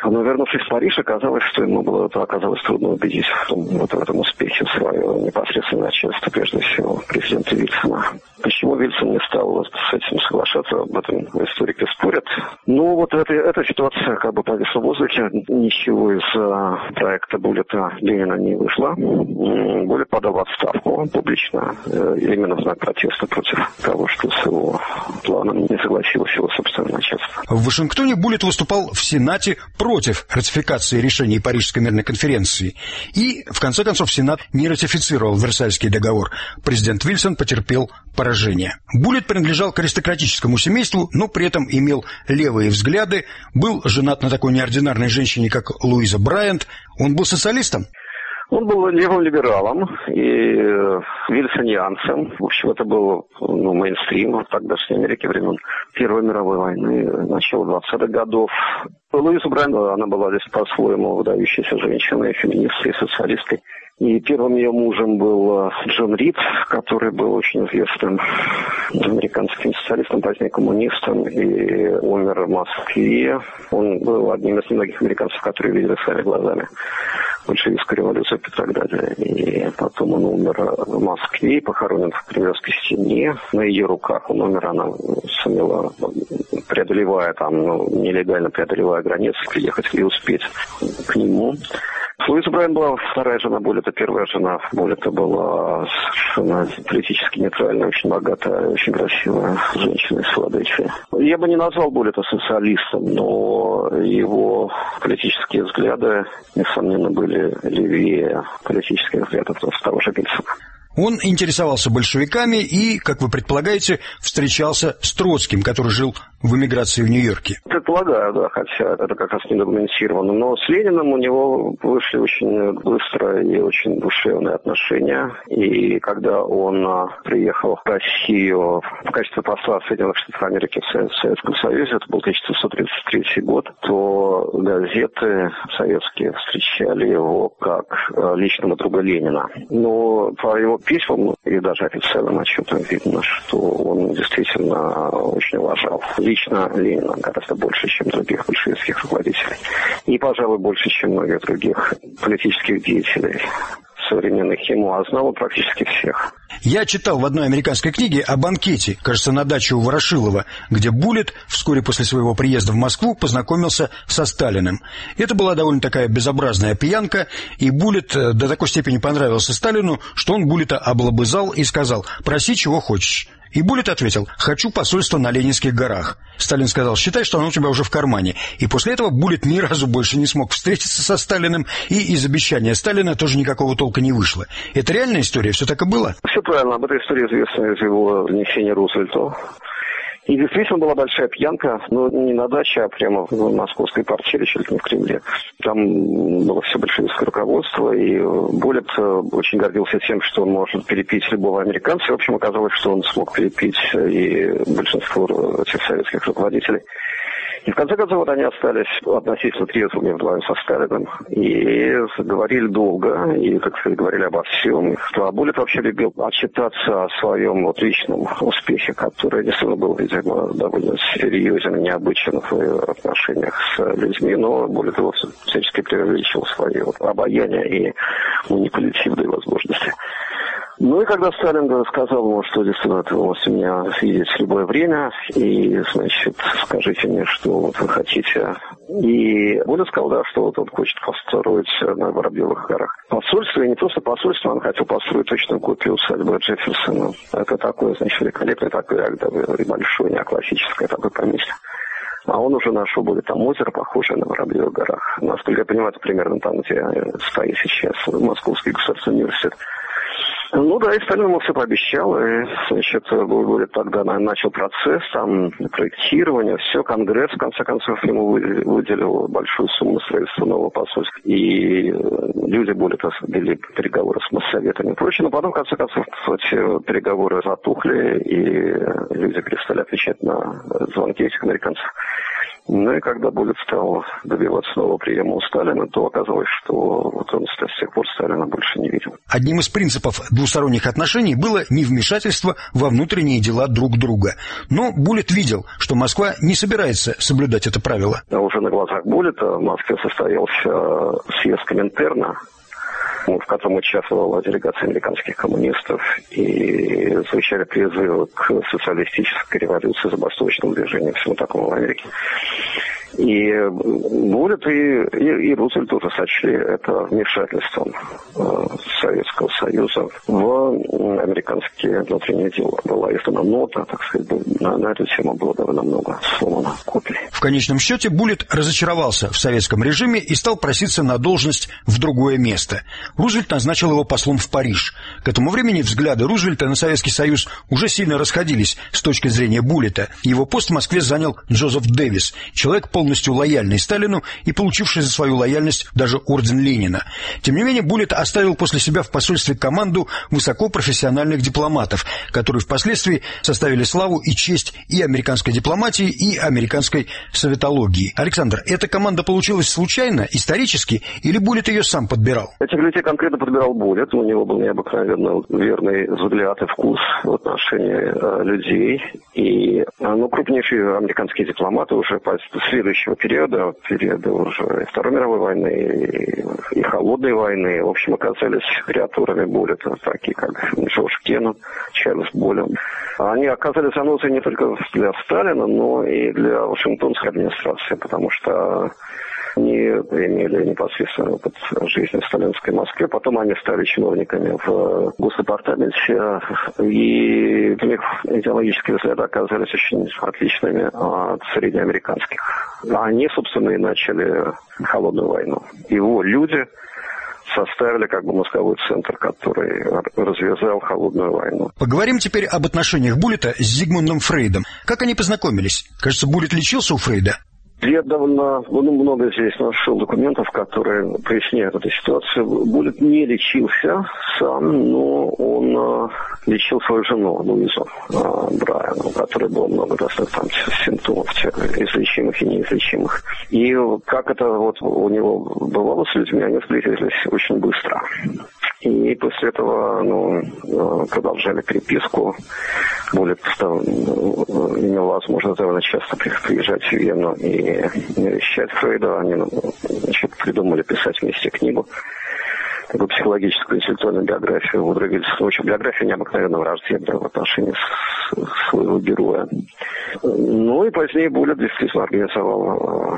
Но, вернувшись в Париж, оказалось, что ему было оказалось трудно убедить в, том, вот в этом успехе свое непосредственное начальство, прежде всего, президента Вильсона. Почему Вильсон не стал с этим соглашаться, об этом историки спорят. Ну, вот эта, эта ситуация как бы повисла в воздухе. Ничего из а, проекта Буллета Ленина не вышло. Буллет подал в отставку публично, э, именно в знак протеста против того, что с его планом не согласилось его собственное начальство. В Вашингтоне Буллет выступал в Сенате против ратификации решений Парижской мирной конференции. И, в конце концов, Сенат не ратифицировал Версальский договор. Президент Вильсон потерпел поражение. Буллет принадлежал к аристократическому семейству, но при этом имел левые взгляды, был женат на такой неординарной женщине, как Луиза Брайант. Он был социалистом? Он был левым либералом и вильсонианцем. В общем, это был ну, мейнстрим в тогдашней Америке времен Первой мировой войны, начала двадцатых годов. Луиза Брайант, она была здесь по-своему выдающейся женщиной, феминисткой, социалисткой. И первым ее мужем был Джон Рид, который был очень известным американским социалистом, позднее коммунистом, и умер в Москве. Он был одним из немногих американцев, которые видели своими глазами большевистскую революцию в Петрограде. И потом он умер в Москве, похоронен в Кремлевской стене. На ее руках он умер, она сумела, преодолевая там, ну, нелегально преодолевая границы, приехать и успеть к нему. Луиза Брайант была вторая жена Буллета, первая жена Буллета была совершенно политически нейтральная, очень богатая, очень красивая женщина из Филадельфии. Я бы не назвал Буллета социалистом, но его политические взгляды, несомненно, были левее политических взглядов того же Вильсона. Он интересовался большевиками и, как вы предполагаете, встречался с Троцким, который жил в эмиграции в Нью-Йорке. Предполагаю, да, хотя это как раз не документировано. Но с Лениным у него вышли очень быстро и очень душевные отношения. И когда он приехал в Россию в качестве посла Соединенных Штатов Америки в Советском Союзе, это был тысяча девятьсот тридцать третий год, то газеты советские встречали его как личного друга Ленина. Но по его письмам и даже официальным отчетам видно, что он действительно очень уважал лично Ленина гораздо больше, чем других большевистских руководителей. И, пожалуй, больше, чем многих других политических деятелей современных ему, а знал он практически всех. Я читал в одной американской книге о банкете, кажется, на даче у Ворошилова, где Буллет вскоре после своего приезда в Москву познакомился со Сталиным. Это была довольно такая безобразная пьянка, и Буллет до такой степени понравился Сталину, что он Буллета облобызал и сказал: «Проси, чего хочешь». И Буллет ответил: «Хочу посольство на Ленинских горах». Сталин сказал: «Считай, что оно у тебя уже в кармане». И после этого Буллет ни разу больше не смог встретиться со Сталиным, и из обещания Сталина тоже никакого толка не вышло. Это реальная история? Все так и было? Все правильно. Об этой истории известно из его донесения Рузвельту. И действительно была большая пьянка, но не на даче, а прямо в московской квартире, чуть ли не в Кремле. Там было все большевистское руководство, и Буллет очень гордился тем, что он может перепить любого американца. В общем, оказалось, что он смог перепить и большинство этих советских руководителей. И в конце концов вот они остались относительно трезвыми вдвоем со Сталиным и говорили долго, и, как сказать, говорили обо всем. А Буллет вообще любил отчитаться о своем вот личном успехе, который действительно был, видимо, довольно серьезен и необычен в отношениях с людьми, но Буллет его всячески преувеличил свое обаяние и манипулятивные возможности. Ну и когда Сталин сказал ему, что действительно вы можете меня видеть в любое время, и, значит, скажите мне, что вот вы хотите. И Буллет сказал, да, что вот он хочет построить на Воробьевых горах посольство, и не просто посольство, он хотел построить точную копию усадьбы Джефферсона. Это такое, значит, великолепное, такое большое, неоклассическое такое поместье. А он уже нашел, будет там озеро, похожее на Воробьевых горах. Насколько я понимаю, это примерно там, где стоит сейчас Московский государственный университет. Ну да, и Сталин ему все пообещал, и, значит, Буллет тогда начал процесс, там, проектирование, все, Конгресс, в конце концов, ему выделил большую сумму на строительство нового посольства, и люди Буллета вели переговоры с моссоветами и прочее, но потом, в конце концов, эти переговоры затухли, и люди перестали отвечать на звонки этих американцев. Ну и когда Буллит стал добиваться нового приема у Сталина, то оказалось, что вот он с тех пор Сталина больше не видел. Одним из принципов двусторонних отношений было невмешательство во внутренние дела друг друга. Но Буллит видел, что Москва не собирается соблюдать это правило. А уже на глазах Буллита в Москве состоялся съезд Коминтерна, в котором участвовала делегация американских коммунистов, и звучали призывы к социалистической революции, забастовочному движению, всему такому в Америке. И Буллит и, и, и Рузвельт тоже сочли это вмешательством э, Советского Союза в американские внутренние дела. Была издана нота, так сказать, на, на эту тему было довольно много сломано копий. В конечном счете Буллит разочаровался в советском режиме и стал проситься на должность в другое место. Рузвельт назначил его послом в Париж. К этому времени взгляды Рузвельта на Советский Союз уже сильно расходились с точки зрения Буллита. Его пост в Москве занял Джозеф Дэвис, человек полностью лояльный Сталину и получивший за свою лояльность даже орден Ленина. Тем не менее, Буллит оставил после себя в посольстве команду высокопрофессиональных дипломатов, которые впоследствии составили славу и честь и американской дипломатии, и американской советологии. Александр, эта команда получилась случайно, исторически, или Буллит ее сам подбирал? Этих людей конкретно подбирал Буллит. У него был необыкновенно верный взгляд и вкус в отношении э, людей. И э, ну, крупнейшие американские дипломаты уже по следующему периода, периода уже и Второй мировой войны, и, и Холодной войны, в общем, оказались креатурами Буллита, такие как Джордж Кеннон, Чарльз Болин. Они оказались занозой не только для Сталина, но и для Вашингтонской администрации, потому что они имели непосредственный опыт жизни в сталинской Москве. Потом они стали чиновниками в Госдепартаменте, и у них идеологические взгляды оказались очень отличными от среднеамериканских. Они, собственно, и начали Холодную войну. Его люди составили как бы мозговой центр, который развязал Холодную войну. Поговорим теперь об отношениях Буллита с Зигмундом Фрейдом. Как они познакомились? Кажется, Буллит лечился у Фрейда. Я довольно ну, много здесь нашел документов, которые проясняют эту ситуацию. Буллит не лечился сам, но он а, лечил свою жену, Луизу а, Брайан, у которой было много разных там симптомов, излечимых и неизлечимых. И как это вот у него бывало с людьми, они сблизились очень быстро. И после этого ну, продолжали переписку. Буллит имел возможность довольно часто приезжать в Вену и навещать Фрейда. Они значит, придумали писать вместе книгу, такую психологическую интеллектуальную биографию Вудро Вильсона. В общем, биография необыкновенно враждебная в отношении своего героя. Ну и позднее Буллит действительно организовал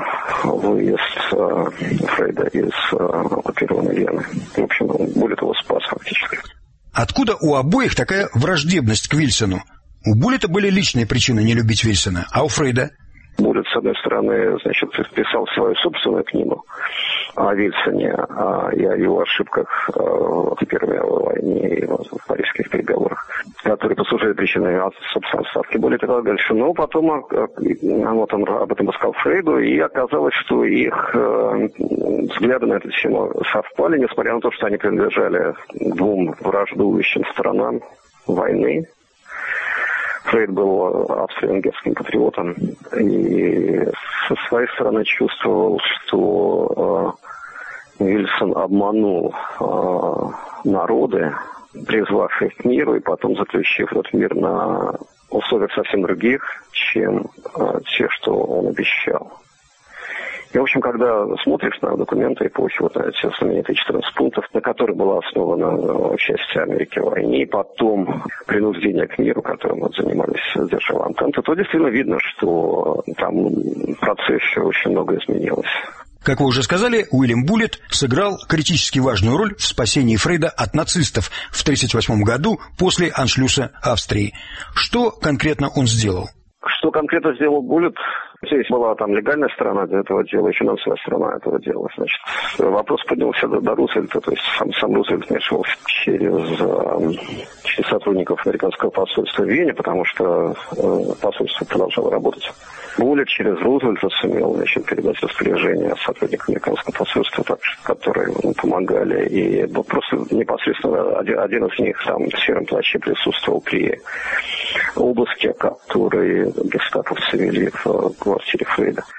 выезд Фрейда из оккупированной Вены. В общем, Буллит его спас фактически. Откуда у обоих такая враждебность к Вильсону? У Буллита были личные причины не любить Вильсона, а у Фрейда? Буллит, с одной стороны, значит, писал свою собственную книгу о Вильсоне а, и о его ошибках а, в Первой мировой войне и в парижских переговорах, которые послужили причиной, собственно, отставки Буллита и так дальше. Но потом а, вот он об этом рассказал Фрейду, и оказалось, что их а, взгляды на эту тему совпали, несмотря на то, что они принадлежали двум враждующим сторонам войны. Фрейд был австро-венгерским патриотом и со своей стороны чувствовал, что э, Вильсон обманул э, народы, призвав их к миру и потом заключив этот мир на условиях совсем других, чем э, те, что он обещал. И, в общем, когда смотришь на документы эпохи, вот эти знаменитые четырнадцать пунктов, на которых была основана участие Америки в войне, и потом принуждение к миру, которым вот занимались державы Антанты, то действительно видно, что там в процессе очень много изменилось. Как вы уже сказали, Уильям Буллит сыграл критически важную роль в спасении Фрейда от нацистов в тысяча девятьсот тридцать восьмом году после аншлюса Австрии. Что конкретно он сделал? Что конкретно сделал Буллит? Здесь была там легальная сторона этого дела и финансовая сторона этого дела. Значит, вопрос поднялся до, до Рузвельта, то есть сам, сам Рузвельт вмешивался через, через сотрудников американского посольства в Вене, потому что э, посольство продолжало работать. Буллит через Рузвельта сумел значит, передать распоряжение сотрудникам американского посольства, так, которые ему помогали. И был просто непосредственно один, один из них там в сером плаще присутствовал при обыске, который гестаповцы вели в квартире Фрейда.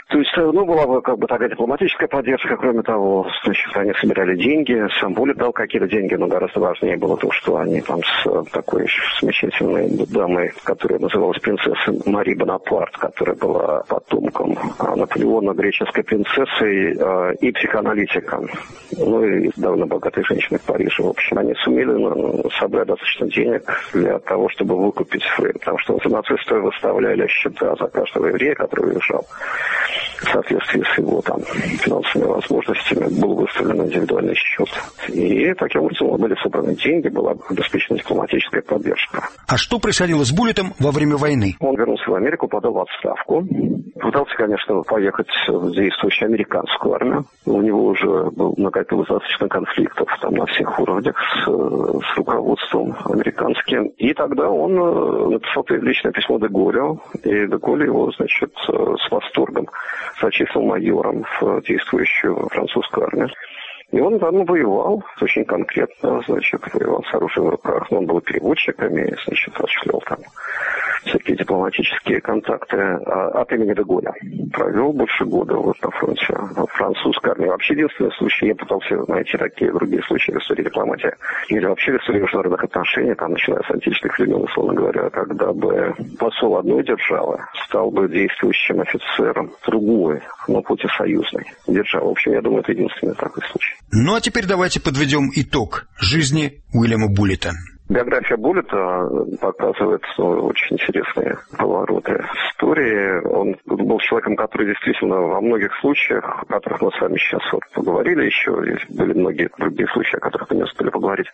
То есть, ну, была как бы такая дипломатическая поддержка, кроме того, значит, они собирали деньги, сам Буллит дал какие-то деньги, но гораздо важнее было то, что они там с такой замечательной дамой, которая называлась принцессой Мари Бонапарт, которая была потомком Наполеона, греческой принцессой и психоаналитиком, ну, и довольно богатой женщиной в Париже. В общем, они сумели собрать достаточно денег для того, чтобы выкупить Фрейд, потому что нацисты выставляли счета за каждого еврея, который уезжал. В соответствии с его там финансовыми возможностями был выставлен индивидуальный счет. И таким образом были собраны деньги, была обеспечена дипломатическая поддержка. А что происходило с Буллитом во время войны? Он вернулся в Америку, подал в отставку. Пытался, конечно, поехать в действующую американскую армию. У него уже был накопилось достаточно конфликтов там на всех уровнях с, с руководством американским. И тогда он написал личное письмо де Голлю, и де Голль его, значит, с восторгом зачислил майором в действующую французскую армию. И он там воевал, очень конкретно, значит, воевал с оружием в руках. Но он был переводчиком и, значит, осуществлял там всякие дипломатические контакты от имени де Голля. Провел больше года вот на фронте в французской армии. Вообще, единственный случай, я пытался найти такие другие случаи в истории дипломатии, или вообще в истории международных отношений, там, начиная с античных времен, условно говоря, когда бы посол одной державы стал бы действующим офицером другой, но пути союзной державы. В общем, я думаю, это единственный такой случай. Ну, а теперь давайте подведем итог жизни Уильяма Буллита. Биография Буллита показывает ну, очень интересные повороты истории. Он был человеком, который действительно во многих случаях, о которых мы с вами сейчас вот поговорили еще, были многие другие случаи, о которых мы не успели поговорить.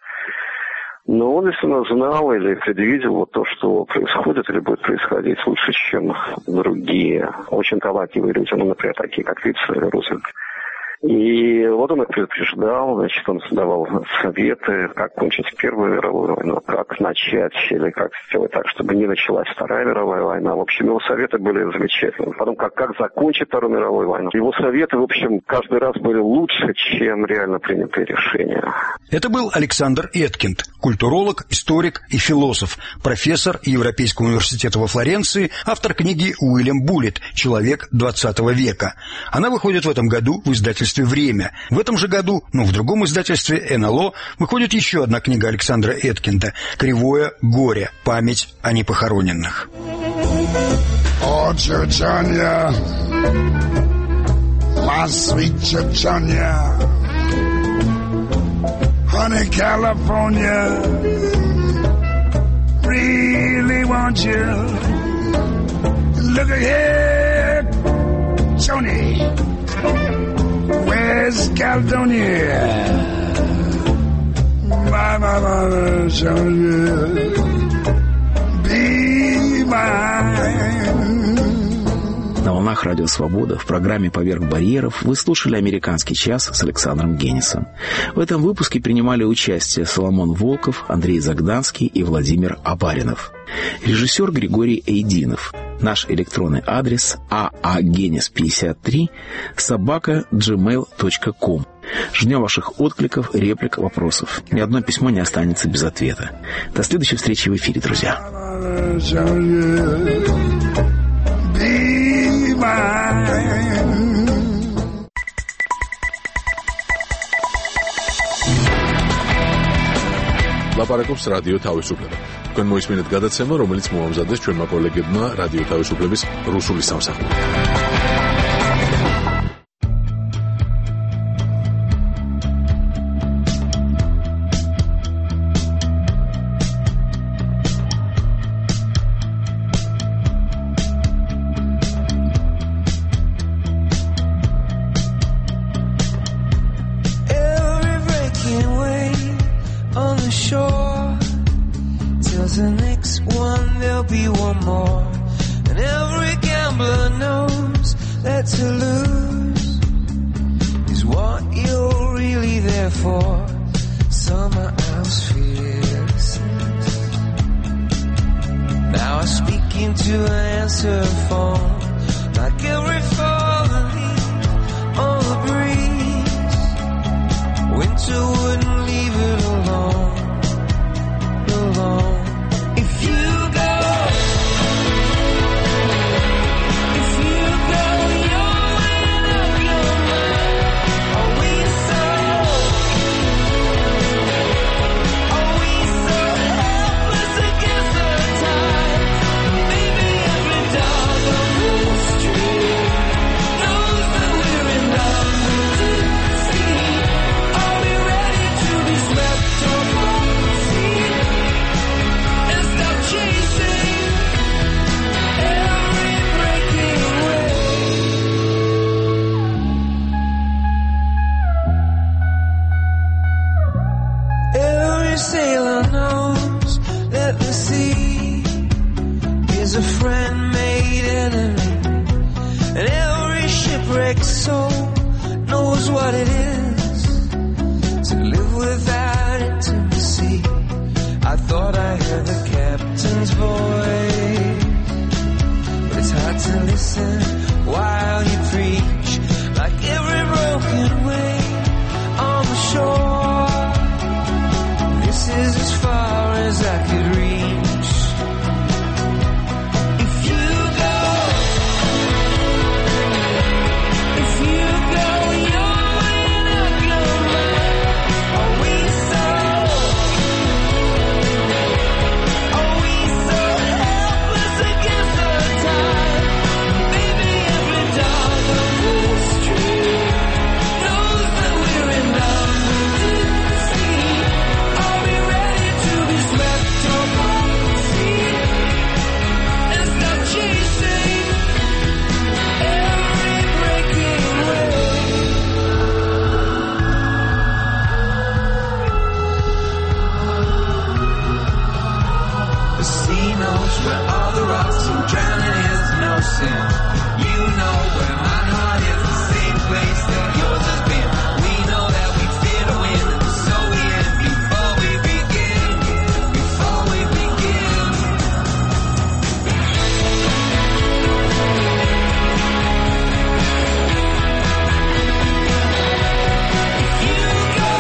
Но он, действительно, знал или предвидел вот то, что происходит или будет происходить лучше, чем другие очень талантливые люди, ну, например, такие как Витцер или Рузвельт. И вот он их предупреждал, значит, он давал советы, как кончить Первую мировую войну, как начать или как сделать так, чтобы не началась Вторая мировая война. В общем, его советы были замечательными. Потом, как, как закончить Вторую мировую войну. Его советы, в общем, каждый раз были лучше, чем реально принятые решения. Это был Александр Эткинд, культуролог, историк и философ, профессор Европейского университета во Флоренции, автор книги «Уильям Буллит. Человек двадцатого века». Она выходит в этом году в издательстве «Время». В этом же году, но в другом издательстве эн эл о, выходит еще одна книга Александра Эткинда «Кривое горе. Память о непохороненных». О, Чучоня, my sweet Chучоня, honey, California, really want you. Look ahead, Johnny. Where's Caledonia? My, my, my, Johnny, be mine. На волнах Радио Свобода в программе «Поверх барьеров» вы слушали «Американский час» с Александром Генисом. В этом выпуске принимали участие Соломон Волков, Андрей Загданский и Владимир Абаринов. Режиссер Григорий Эйдинов. Наш электронный адрес аагенис пятьдесят три собака джимейл точка ком. Ждем ваших откликов, реплик, вопросов. Ни одно письмо не останется без ответа. До следующей встречи в эфире, друзья. ლაპარაკობს რადიო თავისუფლება. თქვენ მოისმინეთ გადაცემა, რომელიც მოამზადეს ჩვენმა კოლეგებმა რადიო თავისუფლების რუსული სამსახური. The next one, there'll be one more. And every gambler knows that to lose is what you're really there for. Summer house fearlessness. Now I speak into an answer phone, like every fallen leaf on the breeze. Winter wouldn't leave it alone, alone. You're sailor knows that the sea is a friend made enemy, and every shipwrecked soul knows what it is to live without intimacy. I thought I heard the captain's voice, but it's hard to listen while you preach, like every broken wing on the shore. This is as far as I could reach. If you go, if you go, you're in a good mind. Are we so, are we so helpless against the tide? Maybe every dog on the street knows that we're in love with the sea. Are we ready to be swept off our feet and stop chasing every breaking wave? The sea knows where all the rocks and drowning is no sin. You know where my heart is, the same place that yours has been. We know that we fear to win, and so we end before we begin. Before we begin. If you go,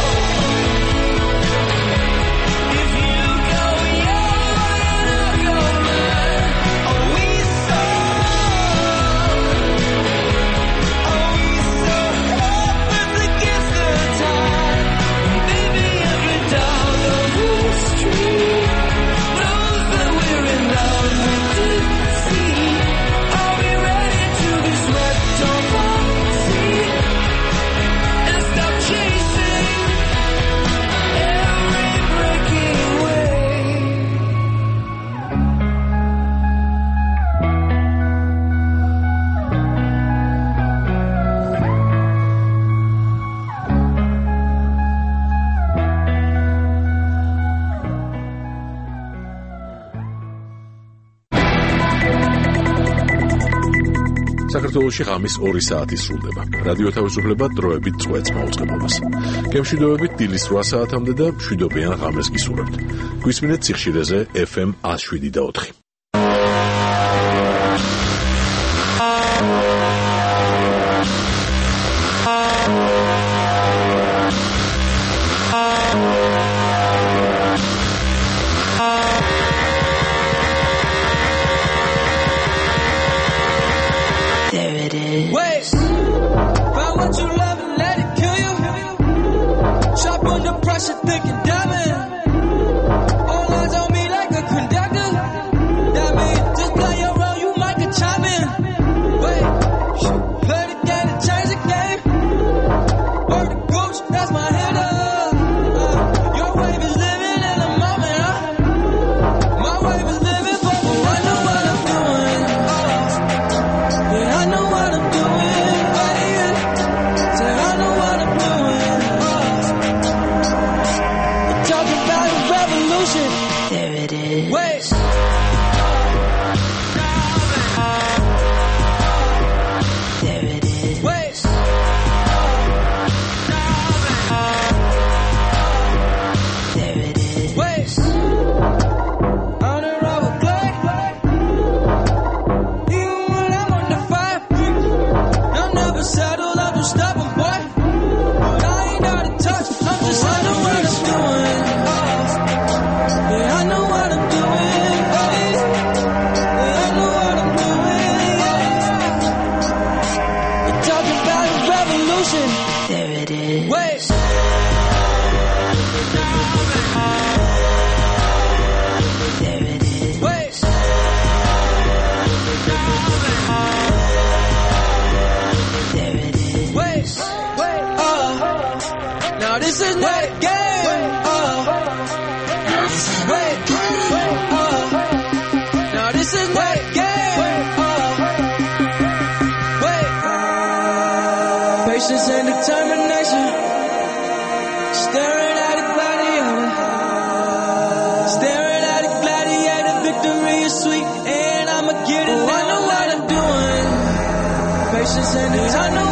if you go, you're in a good mind. Are we so, are we so helpless against the tide? Maybe every dog on the street knows that we're in love with the sea. Are we ready to be swept off our feet and stop chasing every breaking wave? საქართველოში ღამის ორი საათი სრულდება. რადიო თავისუფლება დროებით წვეთს მაუწყებლობას. გემშვიდობებით დილის რვა საათამდე და მშვიდობიან ღამეს გისურვებთ. გვისმინეთ სიხშირეზე ეფ ემ one oh seven და four. There it is. Wait, find what you love and let it kill you. Sharp under pressure, thick and diamond. All eyes on me like a conductor. That means just play your role, you might get chime in. Wait, play the game to change the game. Word to coach, that's my handle. Uh, your wave is living in the moment, huh? My wave is living for the I know what I'm doing. Yeah, I know what I'm doing. Yeah. Say I know what I'm doing. We're talking about a revolution. There it is. Wait. There it is. Wait. There it is. Wait. On the road with Clay. Even when I'm on the fire, I'm never settled, I'm just stubborn, boy. But I ain't out of touch, I'm just I know what I'm doing. Yeah, I know what I'm doing. Yeah, I know what I'm doing. We're talking about a revolution. There it is. Wait. There it is. Wait. There it is. Wait. Wait. Uh. Now this is not a game. Uh. Wait. Wait. Uh. Now this is not a game. Uh. Wait. Patience and determination. Staring at it by the hour. patience and eternal